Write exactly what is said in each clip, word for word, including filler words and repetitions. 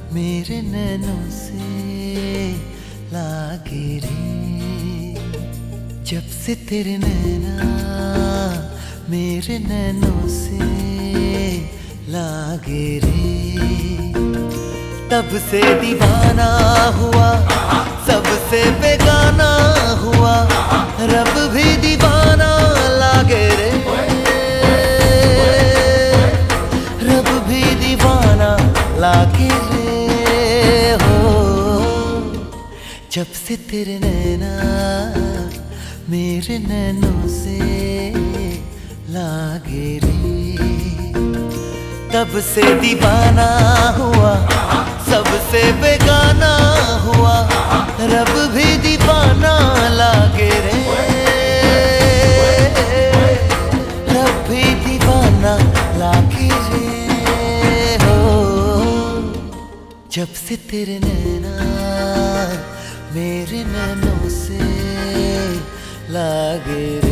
मेरे नैनों से लागे रे। जब से तेरे नैना मेरे नैनों से लागे रे, तब से दीवाना हुआ, सबसे बेगाना हुआ, रब भी दीवाना लागे रे, रब भी दीवाना लागे रे हो। जब से तेरे नैना मेरे नैनों से लागे रे, तब से दीवाना हुआ, सबसे बेगाना हुआ, रब भी दीवाना लागे रे, रब भी दीवाना लागे रे हो। जब से तेरे नैना मेरे नैनों से लागे रे।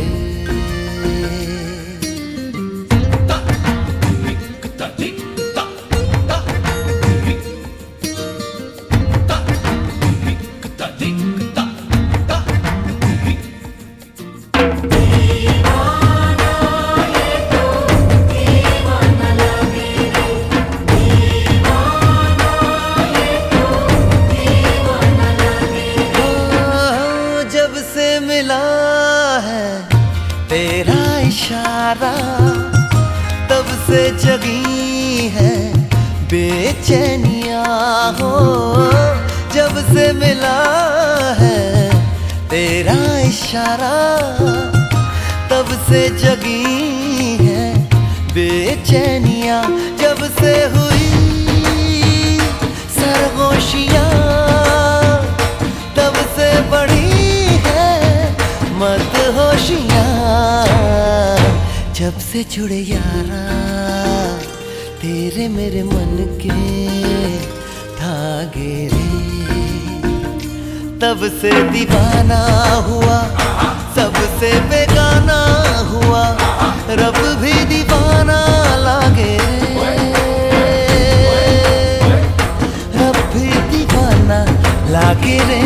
मिला है तेरा इशारा, तब से जगी है बेचैनिया हो। जब से मिला है तेरा इशारा, तब से जगी है बेचैनिया। जब से हुई सरगोशियाँ, तब से बढ़ी मत होशियाँ। जब से जुड़े यारा तेरे मेरे मन के धागे रे, तब से दीवाना हुआ, सबसे बेगाना हुआ, रब भी दीवाना लागे रे, रब भी दीवाना लागे रे।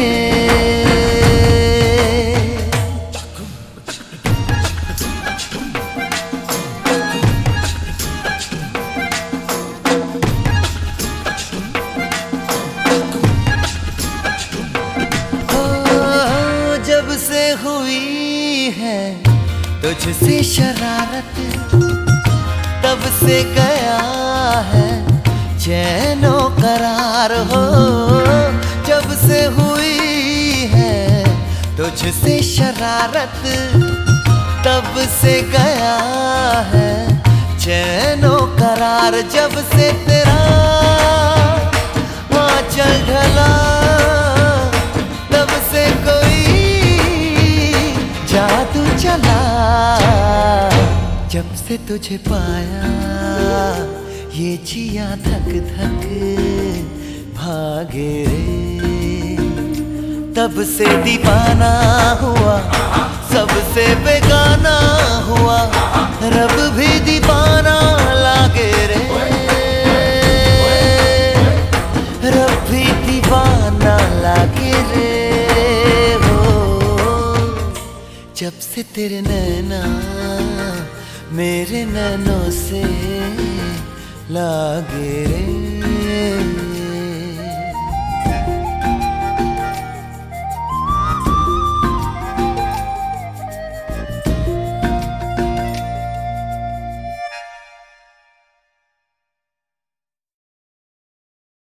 जब से हुई है तुझसे शरारत, तब से गया है चैनो करार हो। जब से हुई है तुझसे शरारत, तब से गया है चैनो करार। जब से तेरा आंचल ढला, तब से कोई जादू चला। जब से तुझे पाया ये जिया धक धक भागे रे, तब से दीवाना हुआ, सबसे बेगाना हुआ, रब भी दीवाना लागे रे, रब भी दीवाना लागे रे हो। जब से तेरे नैना मेरे नैनों से लागे रे।